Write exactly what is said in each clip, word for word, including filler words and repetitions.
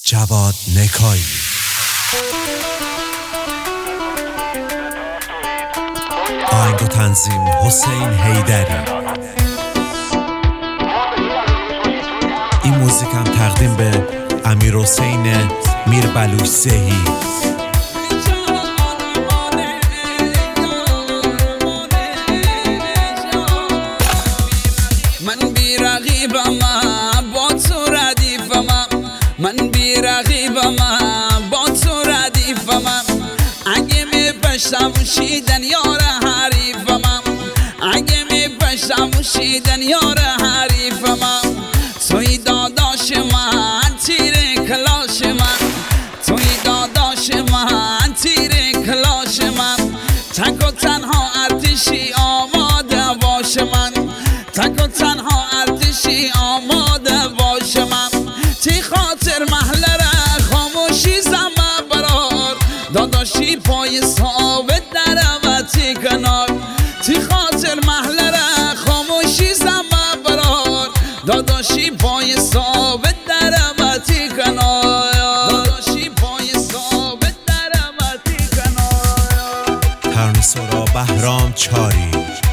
جواد نکایی. آهنگ و تنظیم حسین حیدری. این موزیک هم تقدیم به امیر حسین میر بلوچ‌زهی. من بی رقیبم با تو ردیفم، من بی رقیبم با تو ردیفم. اگه می پشتم شیدن یار حریفم، اگه می پشتم شیدن یار حریفم. توی داداش من تیر کلاش من، توی داداش من تیر کلاش من. تک و تنها ارتشی آماده باش من، تک و تنها ارتشی آماده باش من. تی خاطر محله را خاموشی زمه برار، داداشی پای ثابت نروتی کنار. تی خاطر محله را خاموشی زمه برار، داداشی پای ثابت نروتی کنار، داداشی پای ثابت نروتی کنار. ترانه‌سرا بهرام چاری.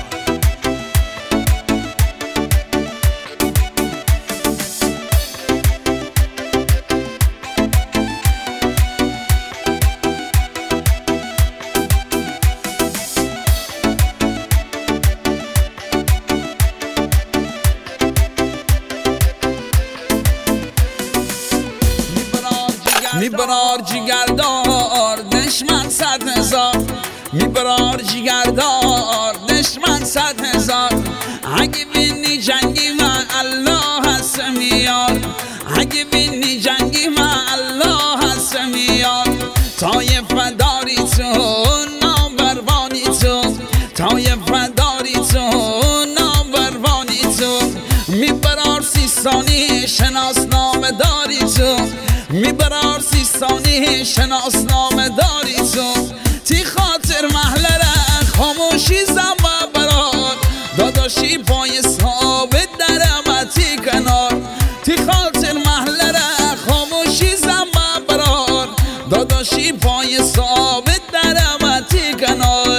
میبرار جگردار دشمن صد هزار، میبرار جگردار دشمن صد هزار. اگه بینی جنگی من الله هست میار، اگه بینی جنگی من الله هست میار. طایف داری تو نامبروانی تو، طایف داری تو نامبروانی تو. میبرار سیستانی شناسنامه داری تو، میبرار سیستانی شناسنامه داری تو. تی خاطر محله را خاموشی زمه برار، داداشی پای ثابت درمتی کنار. تی خاطر محله را خاموشی زمه برار، داداشی پای ثابت درمتی کنار.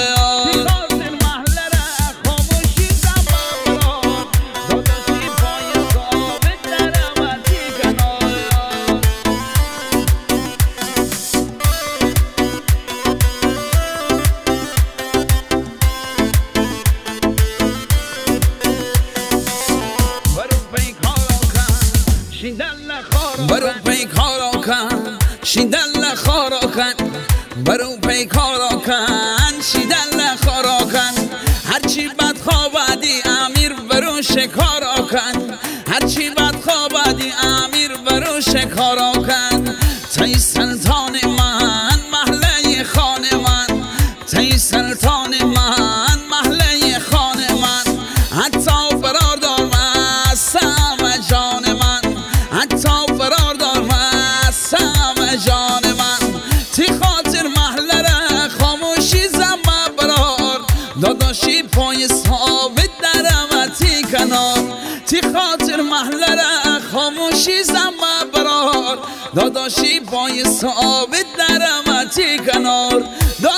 برو پیکارا کن شیدن خارا کن، برو پیکارا کن شیدن خارا کن. هرچی بد خوابدی امیر برو شکارا کن، هرچی بد خوابدی امیر برو شکارا کن. تی سلطان من محله خان من، تی سلطان من محله خان من. حتی برادر من سم جان من، حتی برادر من سم جان من. تی خاطر محله را خاموشی زمه برار، داداشی پای ثابت درمتی کنار. تی خاطر محله را خاموشی زمه برار، داداشی پای ثابت درمتی کنار.